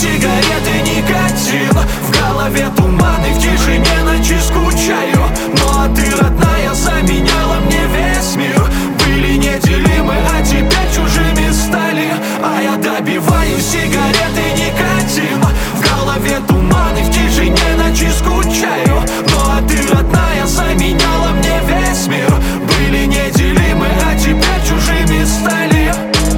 сигареты, никотин. В голове туман и в тишине ночи скучаю. Ну а ты, родная, заменяла мне весь мир. Были неделимы, а теперь чужими стали. А я добиваю сигареты, никотин. В голове туман и в тишине ночи скучаю. Ну а ты, родная, заменяла мне весь мир. Были неделимы, а теперь чужими стали.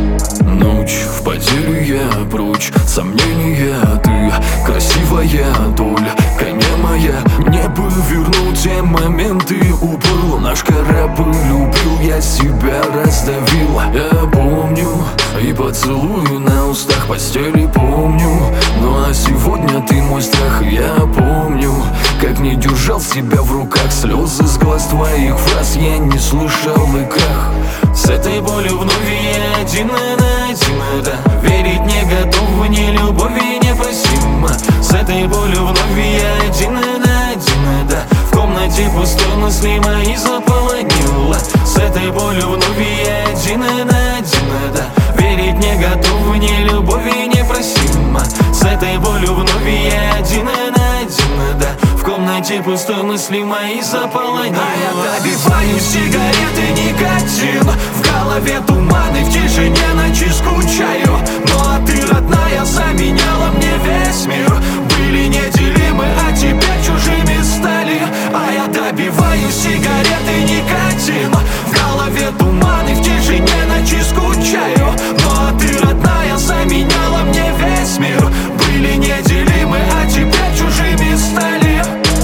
Ночь в потерю я прочь, сомнения, ты красивая, только не моя. Мне бы вернуть те моменты, уплыл наш корабль, любил, я себя раздавил. Я помню и поцелую на устах, постели помню. Ну а сегодня ты мой страх, я помню, как не держал себя в руках. Слезы с глаз твоих фраз я не слышал и крах. С этой болью вновь я один на один, да. Верить не готов, ни любови непросима. С этой болью вновь я один на один, да. В комнате пустой, мысли мои заполонила. С этой болью вновь я один на один, да. Верить не готов, ни любови непросима. С этой болью вновь я один на один, да. В комнате пустой, мысли мои заполонила. А я добиваю сигареты, никотин. В голове туман и в тишине ночи скучаю. Ну а ты, родная, заменяла мне весь мир. Были неделимы, а теперь чужими стали. А я добиваю сигареты, никотин. В голове туман и в тишине ночи скучаю. Ну а ты, родная, заменяла мне весь мир. Были неделимы, а теперь чужими стали.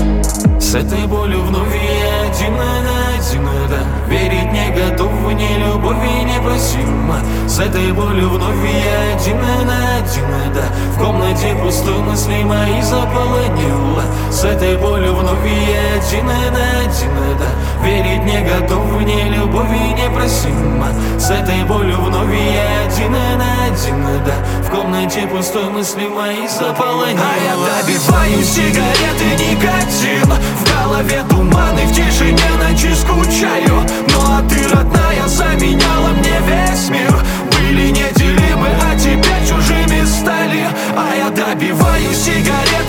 С этой болью вновь я один на один, да. Верить не готов, ни любови непросима. С этой болью вновь я один на один, да. В комнате пустой, мысли мои заполонила. С этой болью вновь я один на один, да. Верить не готов, ни любови непросима. С этой болью вновь я один на один, да. В комнате пустой, мысли мои заполонила. А я добиваю сигареты, никотин. В голове туман и в тишине ночи скучаю. Ну а ты, родная, заменяла мне весь мир. Были неделимы, а теперь чужими стали. А я добиваю сигареты,